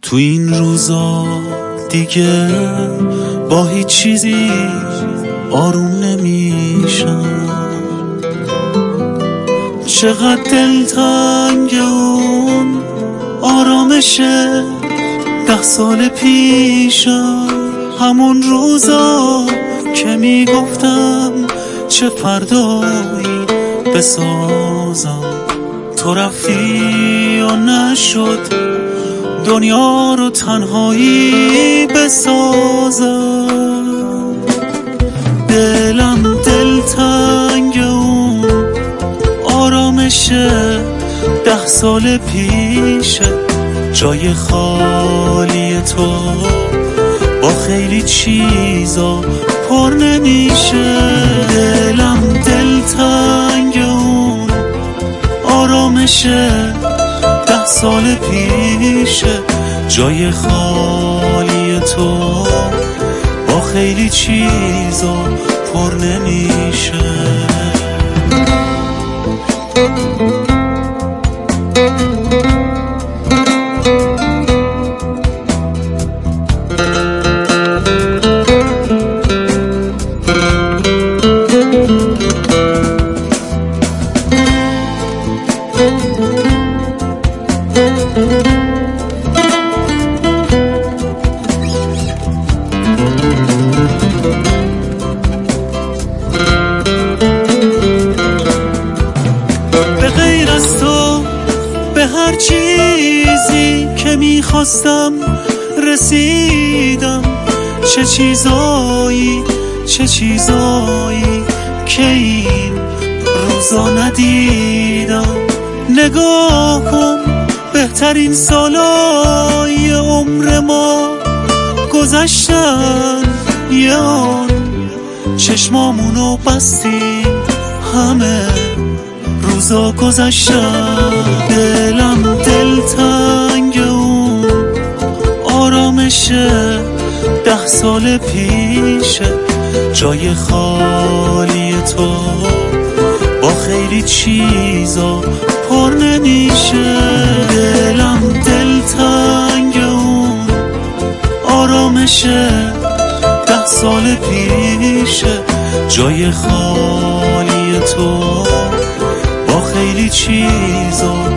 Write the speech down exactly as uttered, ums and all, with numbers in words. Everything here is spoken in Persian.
تو این روزا دیگه با هیچ چیزی آروم نمیشم. چقدر دلتنگ اون آرامش ده سال پیشم، همون روزا که میگفتم چه فردایی بسازم. تو رفتی و نشد دنیا رو تنهایی بسازم. دلم دلتنگ اون آرامش ده سال پیشه، جای خالی تو با خیلی چیزا پر نمیشه. دلم دلتنگ اون آرامش ده سال پیشه، جای خالی تو با خیلی چیزا پر نمیشه. به غیر از تو به هر چیزی که میخواستم رسیدم. چه چیزایی چه چیزایی که این روزا ندیدم. نگاه کن بهترین سالای عمر ما گذشتن، یه آن چشمامونو بستیم همه روزا گذشتن. دلم دلتنگ اون آرامش ده سال پیشه، جای خالی تو با خیلی چیزا پر نمیشه. دلم دلتنگ اون آرامش ده سال پیشه، جای خالی تو با خیلی چیزا